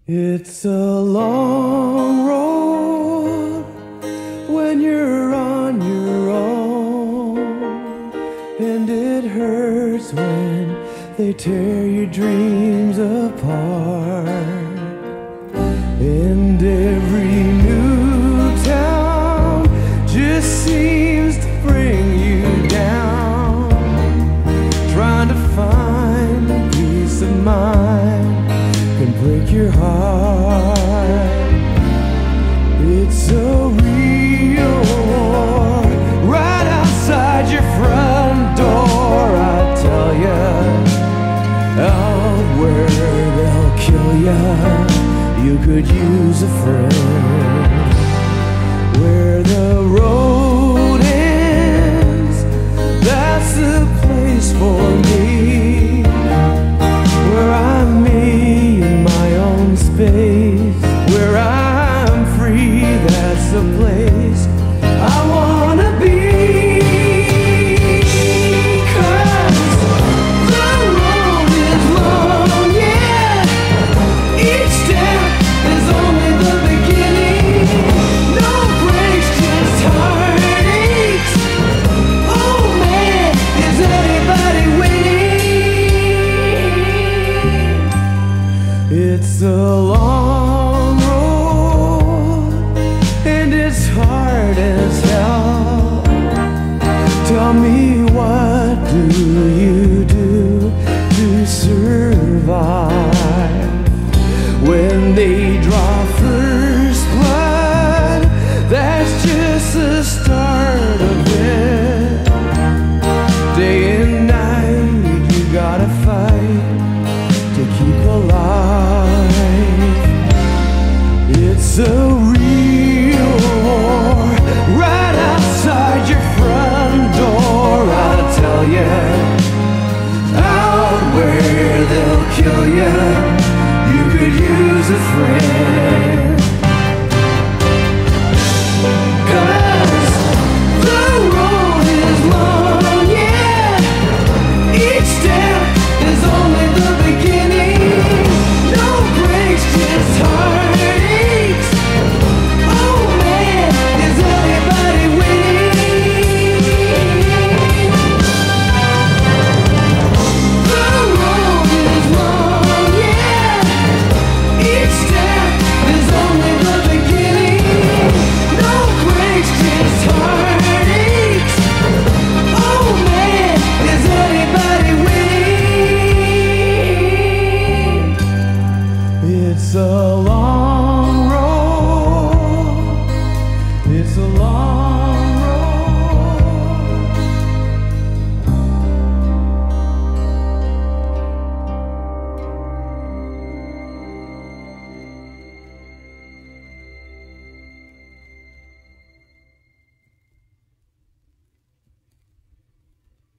It's a long road when you're on your own, and it hurts when they tear your dreams apart. And every new town just seems to bring you down, trying to find peace of mind can break your heart. It's a real war right outside your front door. I tell ya, out where they'll kill ya, you could use a friend. Where the road ends, that's the place for me. Where I'm me in my own space, where I'm free, that's the place I wanna be. 'Cause the road is long, yeah. Each step is only the beginning. No breaks, just heartaches. Oh man, is anybody waiting? It's a long road, and it's hard as hell. Tell me, what do you do to survive? When they draw first blood, that's just the start of it. Day and night, you gotta fight to keep alive. It's a real war right outside your front door. I'll tell ya, out where they'll kill ya, you could use a friend.